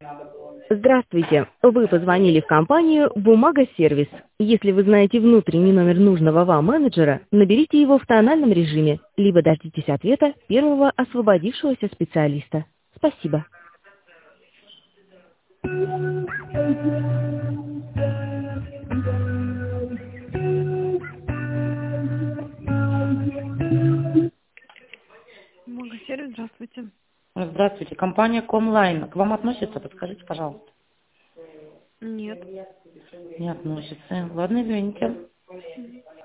Здравствуйте. Вы позвонили в компанию «Бумага-сервис». Если вы знаете внутренний номер нужного вам менеджера, наберите его в тональном режиме, либо дождитесь ответа первого освободившегося специалиста. Спасибо. Бумага-сервис, здравствуйте. Здравствуйте, компания Комлайн. К вам относится? Подскажите, пожалуйста. Нет. Не относится. Ладно, извините.